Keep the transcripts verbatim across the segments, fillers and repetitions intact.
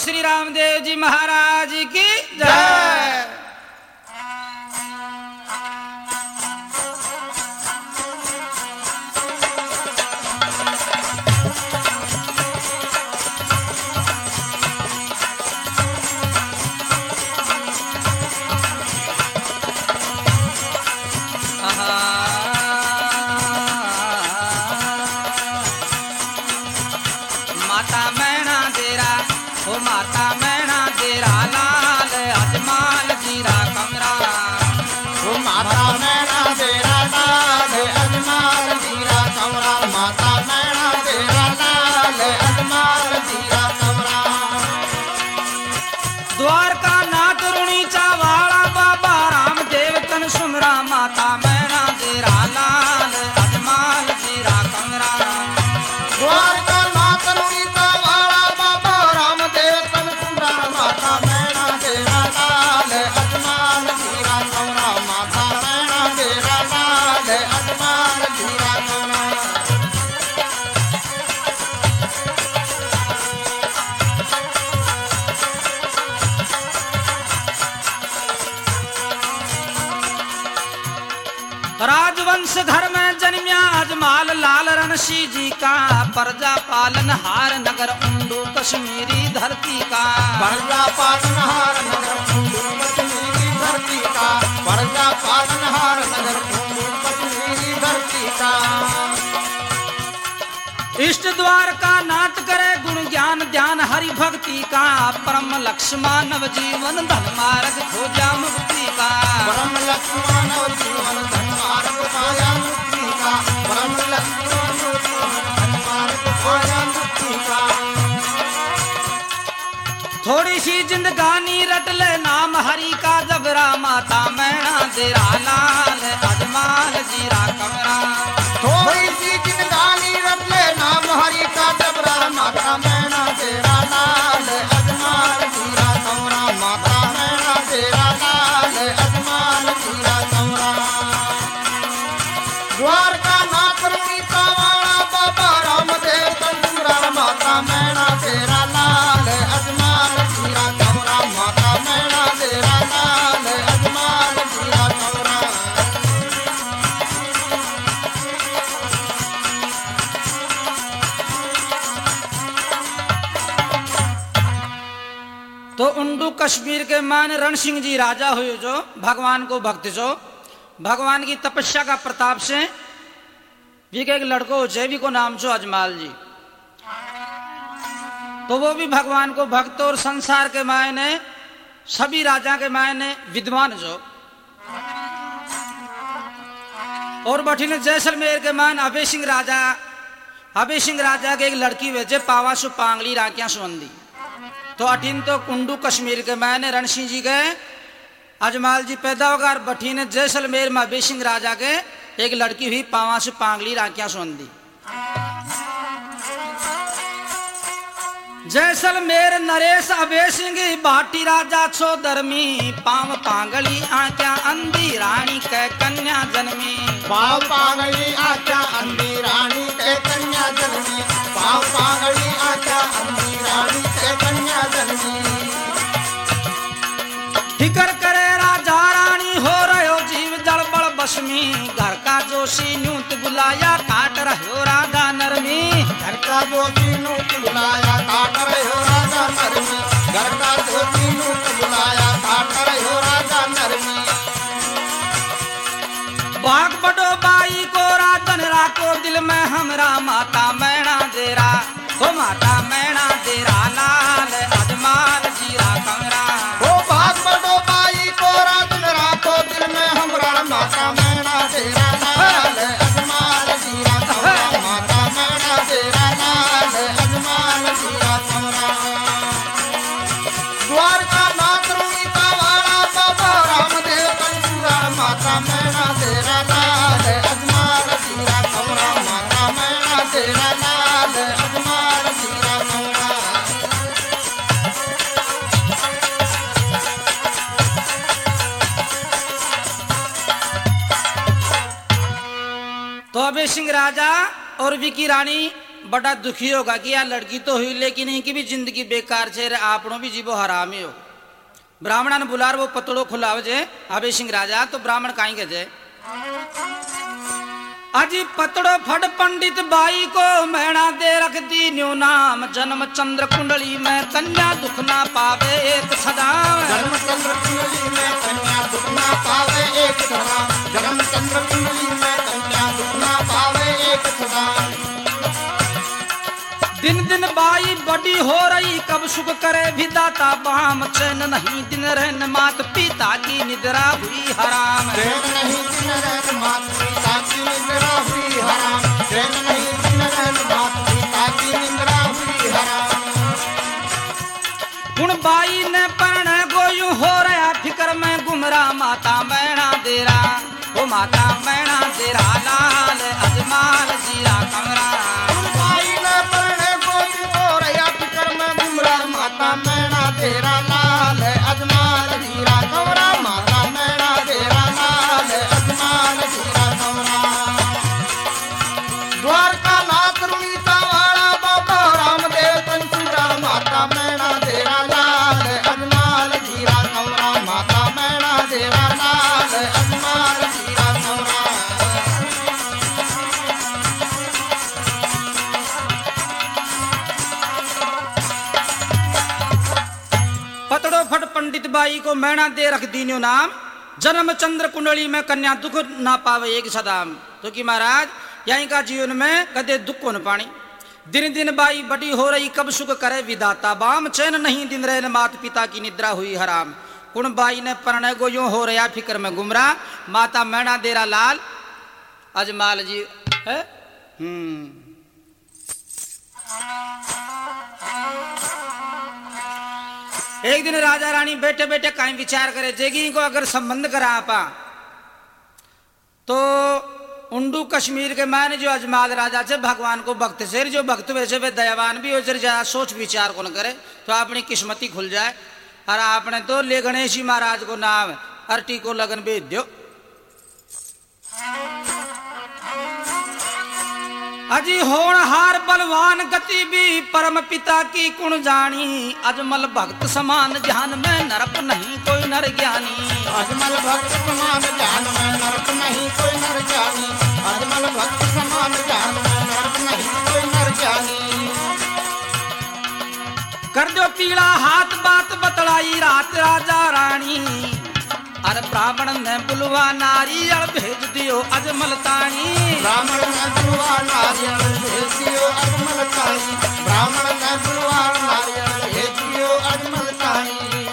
श्री रामदेव जी महाराज की जय। माता मैना तेरा ओ माता मैना तेरा लाल अजमाल जीरा कमरा। ओ माता मैना तेरा लाल अजमाल जीरा कमरा। माता मैना तेरा लाल अजमाल जीरा कमरा। द्वारका नाथ रुणी चावाला बाबा रामदेव तन सुमरा। माता मैना तेरा लाल अजमाल जीरा कमरा। द्वारका नाथ रुणी चावाला बाबा रामदेव तन सुमरा। माता मैना तेरा लाल अजमाल जीरा कमरा। माता मैना तेरा लाल अजमाल जीरा कमरा। राजवंश घर में जन्मिया अजमाल लाल रणसी जी का। प्रजा पालन हार नगर उंडू कश्मीरी धरती का। प्रजा पालनहार नगर उंडू कश्मीरी धरती का। प्रजा पालनहार नगर उंडू कश्मीरी धरती का। इष्ट द्वार का नाथ करे गुण ज्ञान ध्यान हरि भक्ति का। परम लक्ष्य मानव जीवन धन मार्ग खोजा मुक्ति का। परम लक्ष्मण जीवन धन मार्ग पाया मुक्ति का। परम लक्ष्मण जीवन धन मार्ग पाया मुक्ति का। थोड़ी सी जिंदगानी रट ले नाम हरि का जबरा। माता मैना तेरा लाल अजमाल जीरा कमरा। थोड़ी सी जिंदगानी रख ले नाम हरि का जबरा। माता मैना तेरा लाल अजमाल जीरा कमरा। माता मैना तेरा लाल अजमाल जीरा कमरा। द्वारका नाथ रुणी चावाला बाबा रामदेव तन सुमरा। माता मैना तेरा लाल अजमाल जीरा कमरा। माता मैना तेरा लाल अजमाल जीरा कमरा। तो उंडू कश्मीर के मान रण सिंह जी राजा हुए जो भगवान को भक्त जो भगवान की तपस्या का प्रताप से जी के एक लड़को जैवी को नाम जो अजमाल जी। तो वो भी भगवान को भक्त और संसार के मायने सभी राजा के मायने विद्वान जो। और बठीने जैसलमेर के मान अभय सिंह राजा अभय सिंह राजा के एक लड़की वेचे पावा सु पांगली राकिया सुवंदी। तो अठीन तो कुंडू कश्मीर के मैंने रणसिंह जी गए अजमाल जी पैदा होगा। बठीने जैसलमेर में अभय सिंह राजा के एक लड़की हुई पावा से पांगली राकिया सोंदी। जैसलमेर नरेश अभय सिंह भाटी राजा छो धर्मी। पाव पांगली आक्या अंधी रानी के कन्या जन्मी। पाव पांगली आख्या अंधी रानी के कन्या जन्मी। पाव पांगली आख्या अंधी रानी के कन्या जन्मी। फिकर करे राजा रानी हो रहो जीव जल बड़ बसमी। घर का जोशी न्यूत बुलाया काट रहो राजा नरमी। घर का जोशी नूत बुलाया काट रहो राजा नरमी। घर का जोशी नूत बुलाया काट रहो राजा नरमी। बाग बड़ो बाई को रातन राको दिल में हमरा। माता मैना तेरा ओ माता मैना तेरा लाल अजमाल जीरा कमरा। ओ बाग बड़ो बाई को रातन राको दिल में हमरा। माता मैना तेरा लाल अजमाल जीरा कमरा। माता मैना तेरा लाल अजमाल जीरा कमरा। द्वारका नाथ रुणी चावाला बाबा रामदेव तन सुमरा। माता मैना तेरा लाल अजमाल जीरा कमरा। माता मैना तेरा लाल अजमाल जीरा कमरा। तो अभय सिंह राजा और विकी रानी बड़ा दुखी होगा कि यार लड़की तो हुई लेकिन इनकी भी जिंदगी बेकार छे रे आपनो भी जीवो हरामी हो। ब्राह्मण ने बुलार वो पतड़ो खुलाव जे अभय सिंह राजा तो ब्राह्मण काई के जे अजी पतड़ो फट पंडित बाई को मैणा दे रख दी न्यू नाम जन्म चंद्र कुंडली में कन्या दुख ना पावे एक सदा जन्म चंद्र कुंडली में कन्या दुख ना पावे एक सदा जन्म चंद्र कुंडली में कन्या दुख ना पावे एक सदा। दिन दिन बाई बड़ी हो रही कब सुख करे विदाता बाम चैन नहीं दिन रहन मात पिता की निद्रा हुई हराम चैन नहीं दिन रहन मात पिता की निद्रा हुई हराम चैन नहीं दिन रहन मात पिता की निद्रा हुई हराम। गुण बाई ने परण गोयू हो रहा फिकर में गुमरा माता मैणा देरा ओ माता मैणा देरा लाल अजमाल जीरा कमरा माता मैणा तेरा लाल अजमाल जीरा कमरा माता मैणा तेरा लाल अजमाल जीरा कमरा। द्वारका नाथ रुनीता वाला बाबा रामदेव पंचुरा माता मैणा तेरा लाल अजमाल जीरा कमरा माता मैणा तेरा लाल अजमाल जीरा कमरा। पतड़ो फट पंडित बाई को मैणा दे रख दीन्यो नाम जन्म चंद्र कुंडली में कन्या दुख ना पावे एक सदाम। तो कि महाराज यहीं का जीवन में कदे दुख को न पानी दिन दिन बाई बड़ी हो रही कब सुख करे विदाता बाम चैन नहीं दिन रहे मात पिता की निद्रा हुई हराम। कुण बाई ने प्रणय को यूं हो रहा फिक्र में गुमरा माता मैणा देरा लाल अजमाल जी है। हम्म एक दिन राजा रानी बैठे बैठे कहीं विचार करे जेगी को अगर संबंध करा आपा तो उंडू कश्मीर के माने जो अजमाल राजा से भगवान को भक्त से जो भक्त वैसे वे दयावान भी हो ज्यादा सोच विचार कौन करे तो अपनी किस्मती खुल जाए। और आपने तो ले गणेश जी महाराज को नाम अर्टी को लगन भेज दो। अजी होनहार बलवान गति भी परम पिता की कुण जानी अजमल भक्त समान ध्यान में नरक नहीं कोई नर ज्ञानी अजमल भक्त समान ध्यान में नरक नहीं कोई नर ज्ञानी अजमल भक्त समान ध्यान में नरक नहीं कोई नर ज्ञानी। कर दो पीड़ा हाथ बात बतलाई रात राजा रानी अरे ब्राह्मण ने बुलवा नारियल भेज दियो अजमल तानी ब्राह्मण ने बुलवा नारियल भेज दियो अजमल तानी ब्राह्मण ने बुलवा नारियल भेज दियो अजमल तानी।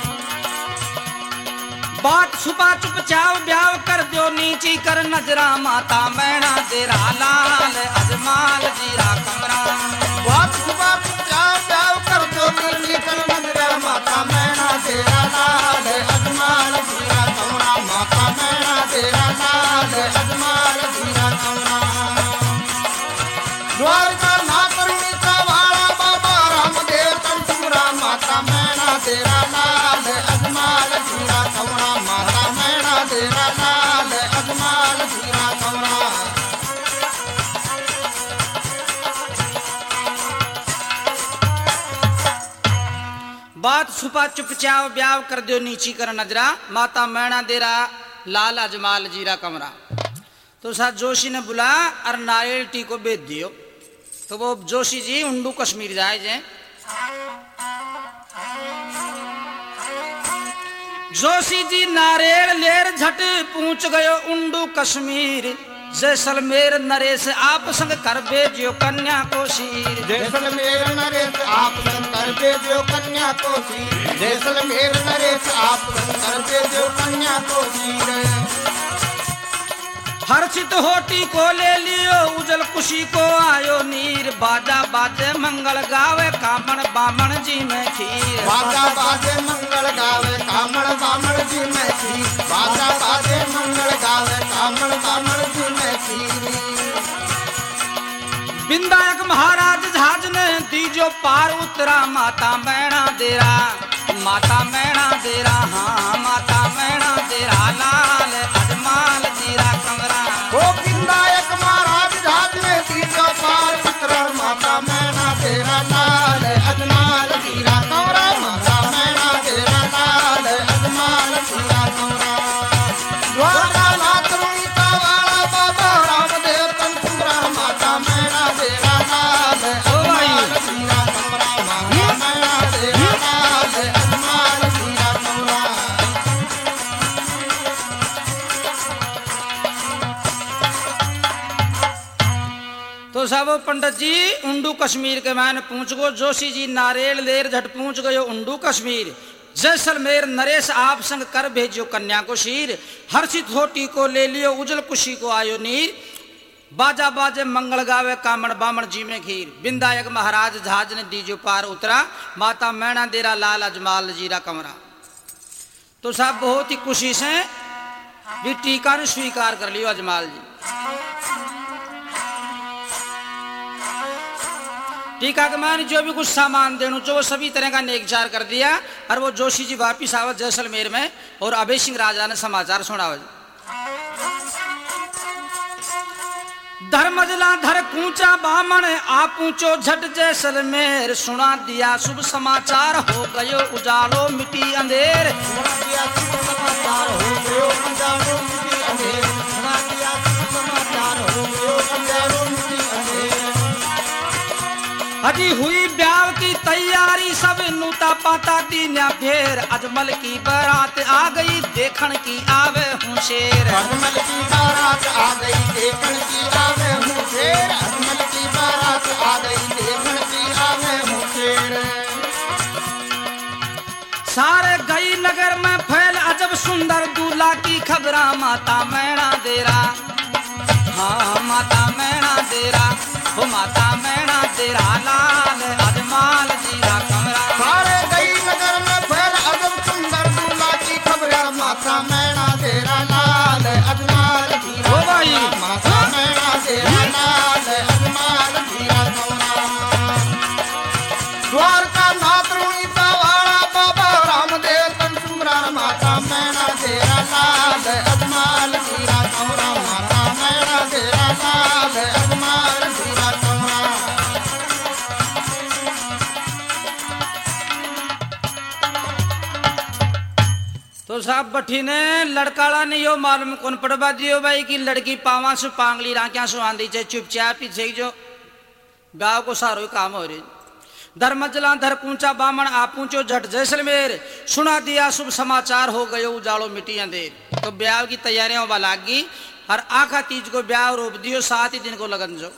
बात छुपा चुपचाप ब्याह कर दो नीची कर नजरा माता मैणा तेरा लाल अजमाल जीरा कमरा। बात छुपा चुपचाप ब्याह कर दो नीची कर नजरा माता मैणा तेरा लाल अजमाल जीरा कमरा माता मैणा तेरा लाल अजमाल जीरा कमरा। द्वारका नाथ रुनीता वाला बाबा रामदेव पंचुरा माता मैणा तेरा लाल अजमाल जीरा कमरा माता मैणा तेरा लाल अजमाल जीरा कमरा। बात छुपा चुपचाप ब्याह कर दो नीची कर नजरा माता मैणा देरा लाल अजमाल जीरा कमरा। तो साथ जोशी ने बुला और नारियल टी को बेच दियो। तो वो जोशी जी उंडू कश्मीर जाए जे जोशी जी नारियल लेर झट पूछ गयो उंडू कश्मीर जैसलमेर नरेश आप संग कर भेजियो कन्या को शीर जैसलमेर नरेश आप संग कर भेजियो कन्या को शीर जैसलमेर नरेश आप संग कर भेजियो कन्या को शीर। हर्षित होटी को ले लियो उजल खुशी को आयो नीर बाजा बाजे मंगल गावे कामण बामण जी में खीर बाजा बाजे मंगल गावे कामण बामण जी में खीर बाजा बाजे मंगल गावे कामण बामण जी में खीर। विंदायक महाराज झाज ने दीजो पार उतरा माता मैणा देरा माता मैणा देरा हाँ माता मैणा देरा लाल अजमाल जीरा कमरा। वो विंदायक महाराज झाज ने दीजो पार उतरा माता तो साहब पंडित जी उंडू कश्मीर के मैंने पूछ गो जोशी जी नारेल लेर झट पूछ गयो उंडू कश्मीर जैसलमेर नरेश आप संग कर भेजियो कन्या को शीर हर्षित होटी को ले लियो उजल कुशी को आयो नीर बाजा बाजे मंगल गावे कामण बामण जी में खीर बिंदायक महाराज जहाज ने दीजो पार उतरा माता मैणा देरा लाल अजमाल जीरा कमरा। तो साहब बहुत ही खुशी से भी टीका ने स्वीकार कर लियो अजमाल जी। टीका के मान जो भी कुछ सामान देनु जो वो सभी तरह का नेकचार कर दिया और वो जोशी जी वापिस आवत जैसलमेर में और अभय सिंह राजा ने समाचार सुनावा। धर्मजला धर कूचा बामण आ पूछो झट जैसलमेर सुना दिया शुभ समाचार हो गयो उजालो मिटी अंधेर सुना दिया शुभ समाचार हो गयो उजालो मिटी अंधेर सुना दिया शुभ समाचार हो गयो उजालो मिटी अंधेर। हजी हुई ब्याह की तैयारी सब नूता पाता दीन्या फेर अजमल की बारात आ गई देखण की आवे हूँ शेर अजमल की बारात आ गई देखण की आवे हूँ शेर अजमल की बारात आ गई देखण की आवे हूँ शेर। सारे गई नगर में फैल अजब सुंदर दूल्हा की खबरा माता मैणा देरा हाँ माता मैणा देरा हो माता मैणा देरा लाल अजमाल जीरा कमरा। सारे गई नगर में फैल अजब सुंदर दूल्हा की खबरा माता मैणा देरा लाल अजमाल जीरा हो भाई माता मैणा देरा लाल अजमाल जीरा कमरा। द्वारका नाथ रुणीता वाला बाबा रामदेव तन सुमरा माता मैणा देरा लाल अजमाल जीरा कमरा माता मैणा देरा लाल अजमाल जीरा कमरा। तो साहब बठी ने लड़काड़ा ने यो मालूम कौन पड़वा दियो भाई कि लड़की पावा सु पांगली राख्या सु आंदी चे चुपचाप पीछे जो गाँव को सारो काम हो रही। धर्मजला धर पूंचा बामण आ पूछो झट जैसलमेर सुना दिया शुभ समाचार हो गयो उजालो मिटी अंधेर। तो ब्याह की तैयारियां होवा लाग गई और आखा तीज को ब्याह रोप दियो सात ही दिन को लगन जो।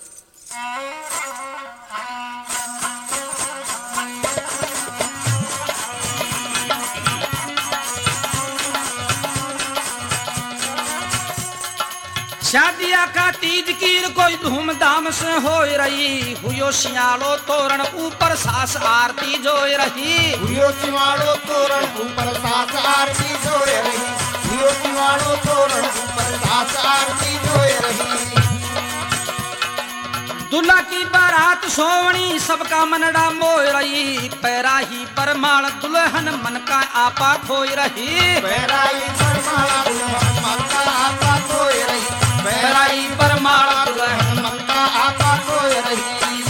शादिया का तीज कीर कोई धूमधाम से हो रही हुयो सियालो तोरण ऊपर सास आरती जो रही हुयो सिवाड़ो तोरण ऊपर सास आरती जो रही हुयो सिवाड़ो तोरण ऊपर सास आरती जो रही। दुल्हा की बारात सोवणी सबका मनड़ा मोय रही पैरा ही परमाण दुल्हन मन का आपा खोय रही पैराई परमाण दुल्हन मन का आपा खोय रही पैराई परमाण दुल्हन मन का आपा खोय रही।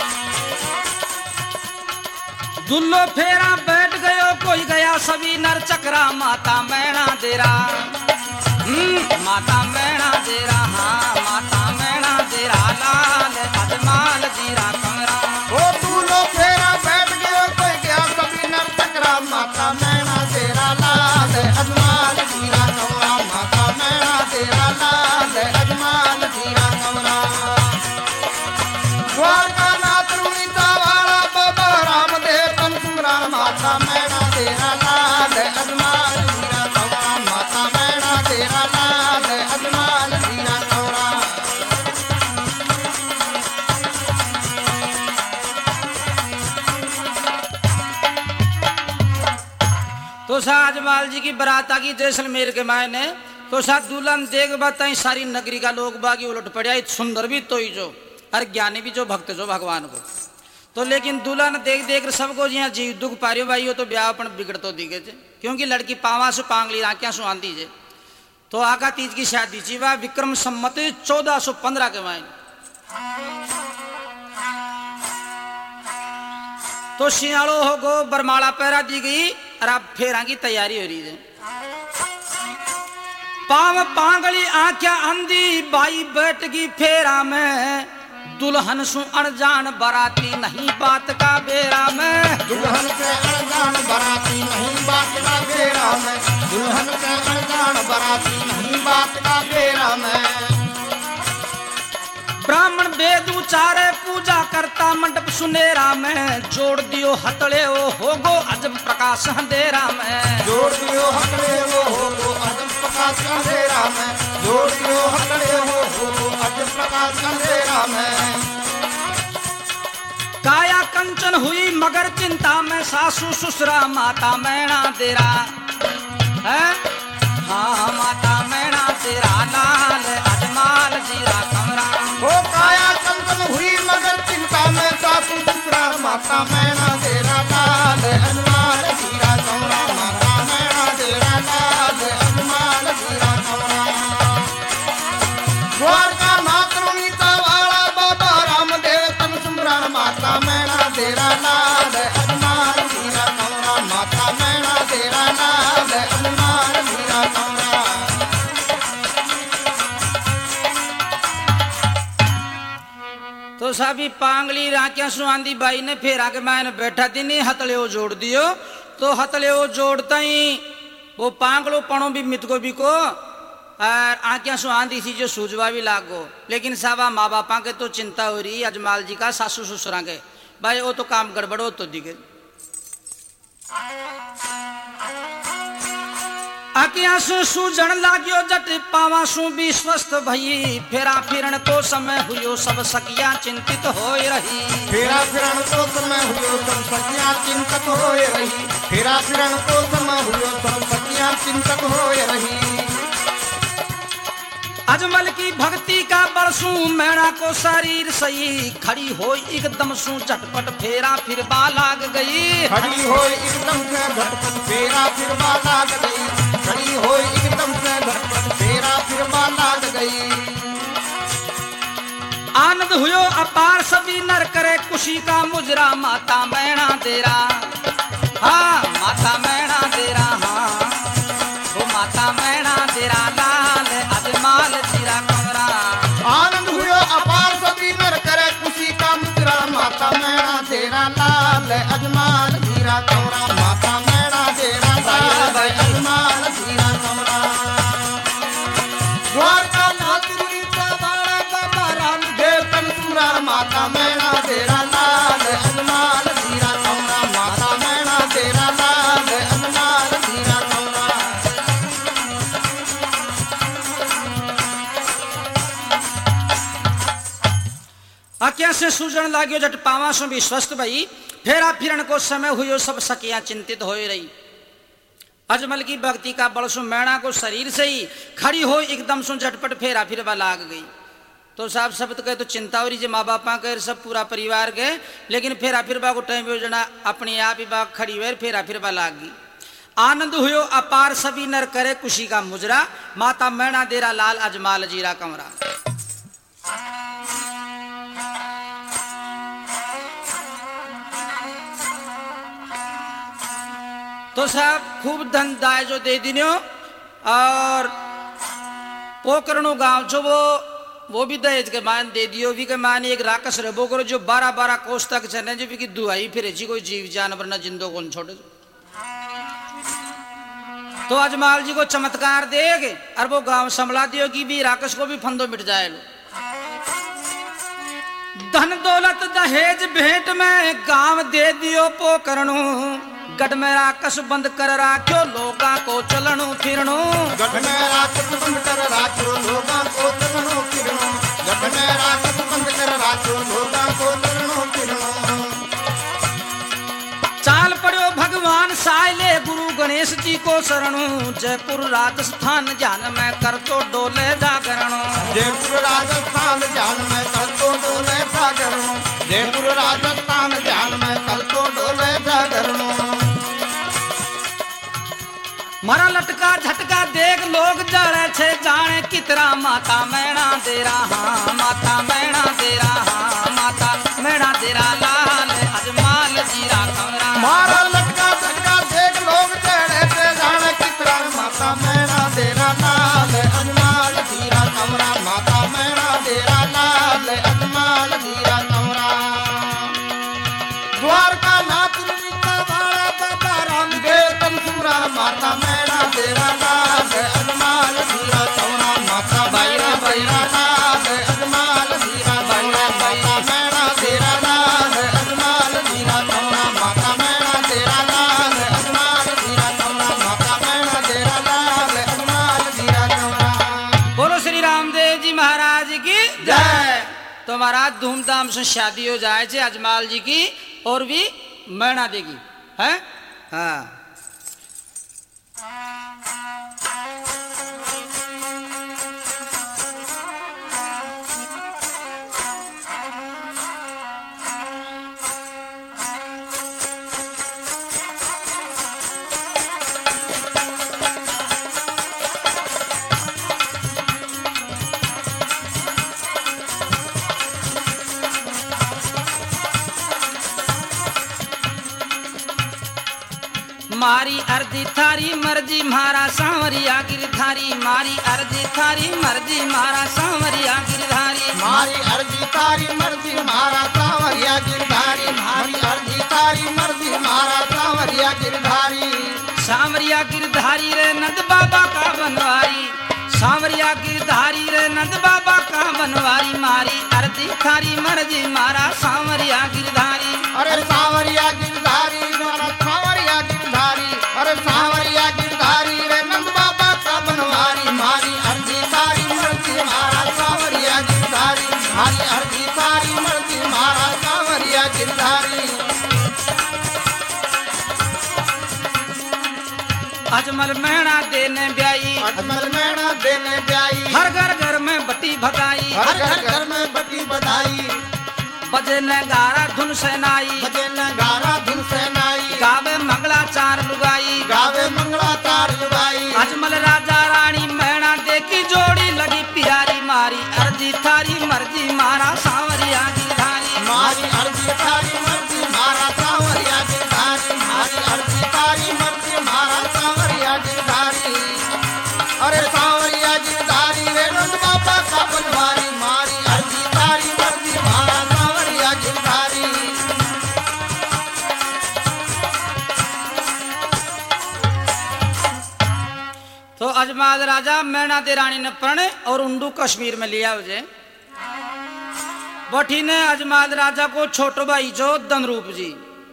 दुल्लो फेरा बैठ गयो कोई गया सभी नर चक्रा माता मैणा देरा माता मैणा देरा हाँ माता मैणा देरा लाल अजमाल जीरा कमरा। ओ दूल्हो फेरा बैठ गयो कोई गया सभी नर चक्रा माता मैणा देरा लाल अजमाल जीरा कमरा माता मैणा देरा लाल अजमाल जीरा कमरा। द्वारका नाथ रुणीता वाला बाबा रामदेव तन सुमरा माता मैणा देरा लाल अजमाल जीरा कमरा माता मैणा देरा लाल अजमाल जीरा कमरा। तो शाह अजमाल जी की बरात आ गई जैसलमेर के मायने तो शाह दुल्हन देख बताई सारी नगरी का लोग बागी उलट पड़ा सुंदर भी तो ही जो और ज्ञानी भी जो भक्त जो भगवान को। तो लेकिन दुल्हन देख देख सबको यहाँ जीव दुख पा रही हो भाई हो तो ब्याह अपन बिगड़ तो दिखे थे क्योंकि लड़की पावा से पांगली राख्या सु आंदी जे। तो आका तीज की शादी थी वह विक्रम सम्मत चौदह सौ पंद्रह के मायने। तो सियाड़ो हो गो बरमाला पैरा दी गई और अब फेरा की तैयारी हो रही है। पाव पांगली आख्या अंधी बाई बैठ गई फेरा में दुल्हन सु अनजान बराती नहीं बात का बेरा में दुल्हन के अनजान बराती नहीं बात का बेरा में दुल्हन के अनजान बराती नहीं बात का बेरा में। ब्राह्मण वेद उचारे पूजा करता मंडप सुनेरा में जोड़ दियो हथले ओ होगो अजब प्रकाश अंधेरा में जोड़ दियो हथले ओ होगो अजब प्रकाश अंधेरा में जोड़ दियो हथले ओ होगो अजब प्रकाश अंधेरा में काया कंचन हुई मगर चिंता में सासू ससुरा माता मैणा तेरा है हाँ माता मैणा तेरा लाल अजमाल जीरा कमरा ओ काया कंचन हुई मगर चिंता में सासू ससुरा माता मैणा तेरा लाल अजमाल जीरा कमरा माता मैणा तेरा लाल अजमाल जीरा कमरा द्वारका नाथ रुनीता वाला बाबा रामदेव तन सुमरण माता मैणा तेरा लाल अजमाल जीरा कमरा माता मैणा तेरा लाल अजमाल जीरा कमरा तो साबी पांगली राख्या सुआंदी बाई ने फिर आके मैंने बैठा थी नहीं हथले वो जोड़ दियो तो हथले वो जोड़ता ही वो पांगलो पणो भी मित को भी को और आंखियां सुहांदी सी जो सूझवा भी लागो लेकिन सावा माँ बापा के तो चिंता हो रही अजमाल जी का सासू ससुरा के भाई वो तो काम गड़बड़ हो तो दिखे आकिया सु सूजन लाग्यो जट पावा सु भी स्वस्थ भई फेरा फिरन को समय हुयो सब सकिया चिंतित होय रही फेरा फिरन को समय हुयो सब सकिया चिंतित होय रही फेरा फिरन को समय हुयो सब सकिया चिंतित होय रही अजमल की भक्ति का बरसू मैणा को शरीर सही खड़ी हो एकदम सू झटपट फेरा फिर लाग गई खड़ी हो एकदम से झटपट फेरा फिर लाग गई खड़ी हो एकदम से झटपट फेरा फिर लाग गई आनंद हुयो अपार सभी नर करे खुशी का मुजरा माता मैणा तेरा हाँ माता मैणा तेरा हाँ वो माता मैणा तेरा लाल अजमाल जीरा कमरा आनंद हुयो अपार सभी नर करे खुशी का मुजरा माता मैणा तेरा लाल अजमाल जीरा कमरा माता मैणा तेरा लाल अजमाल जीरा कमरा द्वारका नाथ रुनीता वाला बाबा रामदेव तन सुमरण माता मैणा तेरा लाल अजमाल जीरा कमरा माता मैणा तेरा लाल अजमाल जीरा कमरा आख्या से सूजन लाग्यो जट पावा सो भी स्वस्थ भई फेरा फिरन को समय हुयो सब सकिया चिंतित हो रही अजमल की भक्ति का बड़सु मैणा को शरीर से ही खड़ी हो एकदम सु झटपट फेरा फिरवा लाग गई तो साहब सब तो कहे तो चिंता हो रही जे माँ बापा के सब पूरा परिवार के लेकिन फेरा फिरवा को टाइम योजना अपने आप ही बाग खड़ी हुए फेरा फिरवा लाग गई आनंद हुयो अपार सभी नर करे खुशी का मुजरा माता मैणा देरा लाल अजमाल जीरा कमरा तो साहब खूब धन दाय जो दे दिनो और पोकरणो गांव जो वो वो भी दहेज के मान दे दियो भी के मान एक राकस रबो करो जो बारह बारह कोस तक चले जो भी की दुआई फिर जी कोई जीव जानवर न जिंदो को छोड़े तो अजमाल जी को चमत्कार देगे और वो गांव संभला दियो कि भी राकस को भी फंदो मिट जाए लो धन दौलत दहेज भेंट में गांव दे दियो पोकरणो गढ़ में राकस बंद कर राख्यो लोगा को चलनो फिरनो गढ़ में राकस बंद कर राख्यो लोगा को चलनो फिरनो गढ़ में राकस बंद कर राख्यो लोगा को चलनो फिरनो चाल पड़ो भगवान साइले गुरु गणेश जी को शरणो जयपुर राजस्थान जान में कर तो डोले जागरणो जयपुर राजस्थान जान में कर तो डोले जागरणो जयपुर राजस्थान जान में कर तो डोले जागरणो मरा लटका झटका देख लोग जड़े छे जाने कितरा माता मैणा तेरा हाँ माता मैणा तेरा हाँ माता मैणा तेरा लाल अजमाल जीरा कमरा मारा लटका झटका देख लोग जड़े छे जाने कितरा माता मैणा तेरा लाल अजमाल जीरा कमरा माता मैणा तेरा लाल अजमाल जीरा कमरा द्वारका नाथ रुनीता वाला बाबा रामदेव तन सुमरण माता मैणा तेरा लाल अजमाल जीरा कमरा माता बैरा बैरा लाल अजमाल जीरा कमरा माता जय। तो महाराज धूमधाम से शादी हो जाए थे अजमाल जी की और भी मैना देगी है। हाँ मारी अर्जी थारी मर्जी मारा सांवरिया गिरधारी मारी अर्जी थारी मर्जी मारा सांवरिया गिरधारी मारी अर्जी तारी मर्जी मारा सांवरिया गिरधारी मारी अर्जी तारी मर्जी मारा सांवरिया गिरधारी सांवरिया गिरधारी रे नंद बाबा का बनवारी सांवरिया गिरधारी रे नंद बाबा का बनवारी मारी अर्जी थारी मर्जी मारा सांवरिया गिरधारी अरे सांवरिया गिरधारी मारा सांवरिया गिरधारी अरे सांवरिया गिरधारी रे नंद बाबा का बनवारी मारी अर्जी तारी मर्जी मारा सांवरिया गिरधारी मारी अर्जी तारी मर्जी मारा सांवरिया गिरधारी अजमल मैणा देने ब्याई अजमल मैणा देने ब्याई हर घर घर में बटी भगाई हर घर घर में बटी बधाई बजे नगारा धुन सेनाई बजे नगारा धुन सेनाई गावे मंगलाचार लुगाई गावे मंगलाचार लुगाई अजमल राजा रानी मैणा देखी जोड़ी लगी प्यारी मारी अर्जी थारी मर्जी मारा सांवरिया गिरधारी मारी अर्जी तारी मर्जी मारा सांवरिया गिरधारी मारी अर्जी तारी मर्जी मारा सांवरिया गिरधारी अरे सांवरिया गिरधारी रे नंद बाबा का बनवारी मारी अर्जी तारी मर्जी मारा सांवरिया गिरधारी तो अजमाल राजा मैणा दे रानी ने प्रण और उंडू कश्मीर में लिया उसे बठी ने अजमाल राजा को छोटो भाई जो धनरूप जी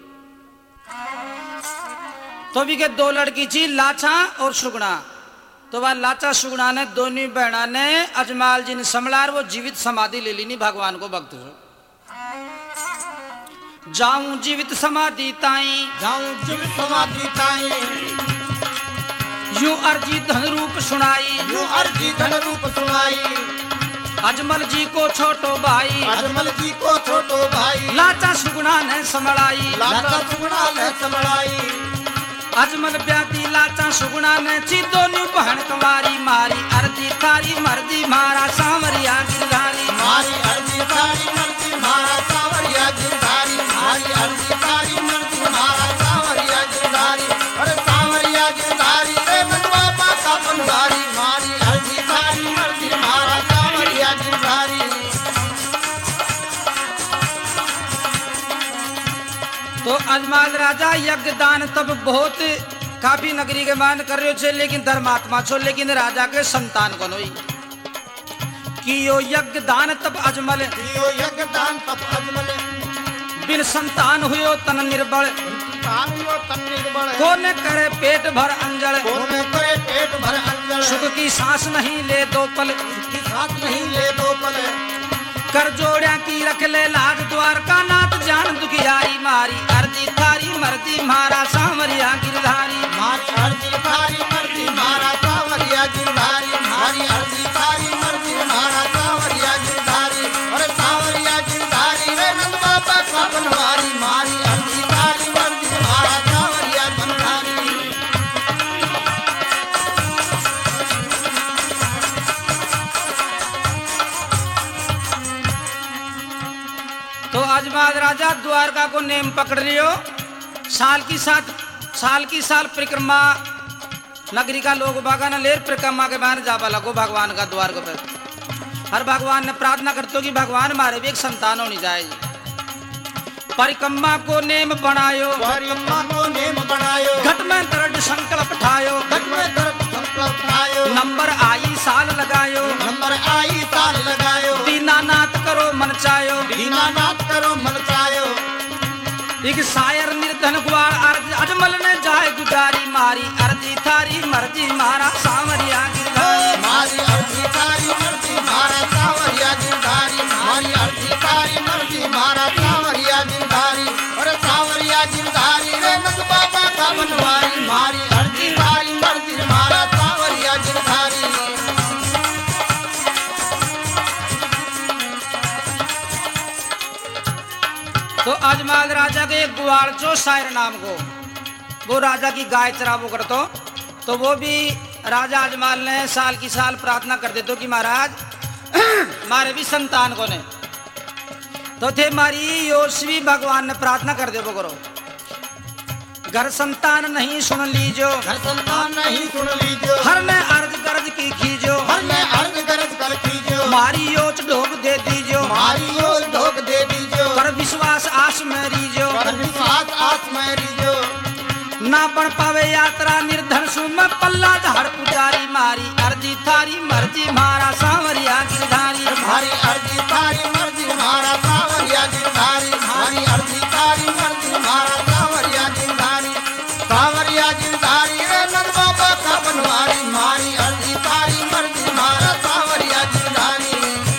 तो भी के दो लड़की थी लाचा और सुगना तो वह लाचा सुगना ने दोनों बहना ने अजमाल जी ने संभलार वो जीवित समाधि ले ली नहीं भगवान को भक्त हो जाऊं जीवित समाधि ताई जाऊं जीवित समाधि ताई यूं अर्जी धन रूप सुनाई यूं अर्जी धन रूप सुनाई अजमल जी को छोटो भाई अजमल जी को छोटो भाई लाचा सुगना ने संभलाई लाचा सुगना ने संभलाई अजमल ब्याती लाचा सुगना ने ची दोनों बहन कुमारी मारी अर्जी थारी मर्जी मारा सांवरिया गिरधारी मारी अर्जी तारी मर्जी मारा सांवरिया गिरधारी मारी अर्जी तारी मर्जी मारा सांवरिया गिरधारी अरे सांवरिया गिरधारी रे नंद बाबा का बनवारी मारी अर्जी तारी मर्जी मारा सांवरिया गिरधारी तो अजमाल राजा यज्ञ दान तब बहुत काफी नगरी के मान कर रहे छे लेकिन धर्मात्मा छो लेकिन राजा के संतान को नहीं कियो यज्ञ दान तब अजमल कियो यज्ञ दान तप अजमल बिन संतान हुयो तन निर्बल तान यो तन निर्बल कोने करे पेट भर अंजल कोने करे पेट भर अंजल सुख की सांस नहीं ले दो पल की साथ नहीं ले दो पल कर जोड़िया की रख ले लाज द्वार का नाथ जान दुखियारी मारी अर्जी थारी मर्जी मारा सांवरिया गिरधारी मारी अर्जी तारी मर्जी मारा सांवरिया गिरधारी मारी अर्जी तारी मर्जी मारा सांवरिया गिरधारी अरे सांवरिया गिरधारी रे नंद बाबा का बनवारी मारी अर्जी तारी मर्जी मारा सांवरिया बनवारी तो अजमाल राजा द्वारका को नेम पकड़ लियो साल की साथ साल की साल परिक्रमा नगरी का लोग बागा न लेर परिक्रमा के बाहर जाबा लगो भगवान का द्वार को पर हर भगवान ने प्रार्थना करते हो कि भगवान हमारे भी एक संतान होनी चाहिए परिक्रमा को नेम बनायो परिक्रमा को नेम बनायो घट में दृढ़ संकल्प ठायो घट में दर्द संकल्प आयो नंबर आई साल लगायो नंबर आई ताल लगायो दीनानाथ करो मन चायो दीनानाथ करो मन चायो एक शायर निर्धन गुआर अर्ज अजमल ने जाए गुजारी मारी अर्जी थारी मर्जी मारा सांवरिया गिरधारी मारी अर्जी तारी मर्जी मारा सांवरिया गिरधारी तो अजमाल राजा के एक ग्वाल चो शायर नाम को, वो राजा की गाय चरावो करतो। तो वो भी राजा अजमाल ने साल की साल प्रार्थना कर देते कि महाराज मारे भी संतान को ने। तो थे मारी योशवी भगवान ने प्रार्थना कर दे वो करो, घर संतान नहीं सुन लीजो, घर संतान नहीं सुन लीजो, हर ने अर्ज गर्ज की खींचो, हर ने अर्ज गरज कर कीजो, मारी योच ढोक दे दीजो, मारी योज ढोक दे दीजो, कर विश्वास आस में रीजो, कर विश्वास आस में रीजो, ना बन पावे यात्रा निर्धन सु में पल्ला धार पुजारी, मारी अर्जी थारी मर्जी मारा सांवरिया गिरधारी, हमारी अर्जी तारी मर्जी हमारा सावरिया गिरधारी, हमारी अर्जी तारी मर्जी हमारा सावरिया गिरधारी, सावरिया गिरधारी रे नंद बाबा का बनवारी, हमारी अर्जी तारी मर्जी हमारा सावरिया गिरधारी।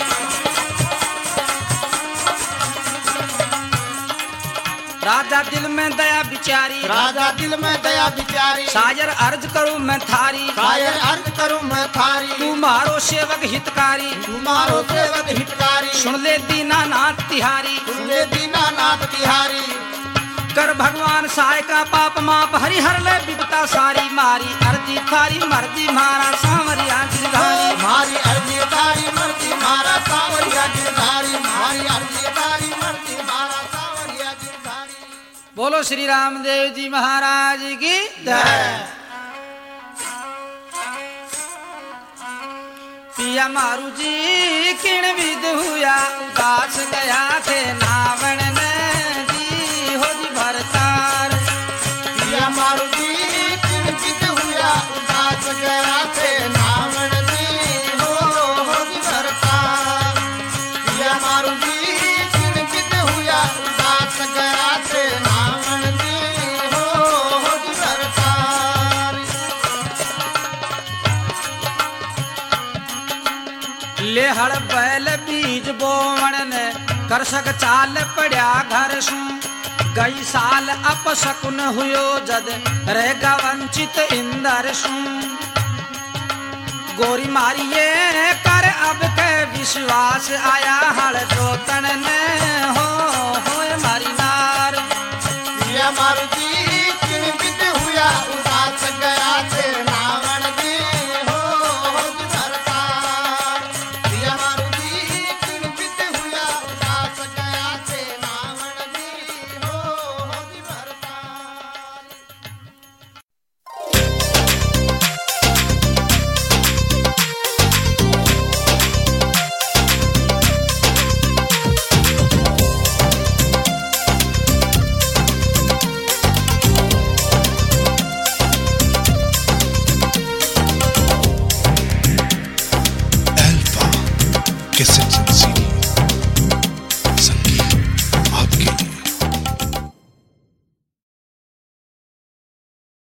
राजा दिल में दया बिचारी, राजा दिल में दया बिचारी, शायर अर्ज करूं मैं थारी, शायर अर्ज करूं मैं थारी, तू मारो सेवक हितकारी, तुम्हारो सेवक हितकारी, सुन ले दीनानाथ तिहारी, सुने दीनानाथ तिहारी, कर भगवान सहाय का पाप माप हरि हर ले विपता सारी, मारी अर्जी थारी मर्जी मारा सांवरिया गिरधारी, हमारी अर्जी तारी मर्जी हमारा सावरिया गिरधारी, हमारी अर्जी तारी मर्जी हमारा सावरिया गिरधारी। बोलो श्री रामदेव जी महाराज की जय। पिया मारू जी किण विद हुआ उदास गया थे नावण ने जी हो जी भरतार, पिया मारू जी चिंतित हुआ उदास गया थे नावण जी हो हो जी भरतार, पिया मारू जी चिंतित हुआ उदास गया थे नावण जी हो हो जी भरतार। लेहड़ बैल बीज बोवण ने करसक चाल पड़ा घर सु, गई साल अपशकुन हुयो जद रहेगा वंचित इंदर सु, गोरी मारिए कर अब के विश्वास आया हल जोतन ने